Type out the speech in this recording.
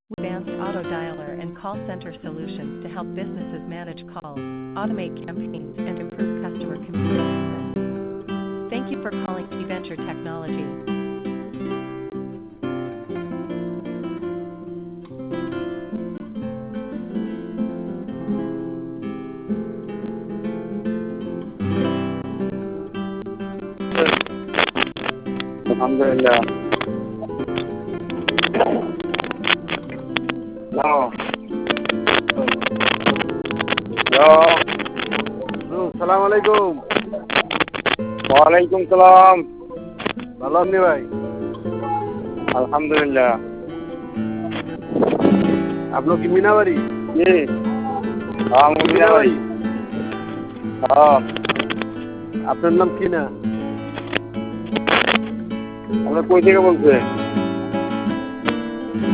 Advanced auto dialer and call center solutions to help businesses manage calls, automate campaigns, and improve customer convenience. Thank you for calling KeyVenture Technology. Alhamdulillah. No. সালাম আলাইকুম। ওয়ালাইকুম সালাম। ভালো আপনি ভাই? আলহামদুলিল্লাহ। আপনার কি মিনাবাড়ি? জি। মিনাবাড়ি। আপনার নাম কি না? আপনি কই থেকে বলছেন?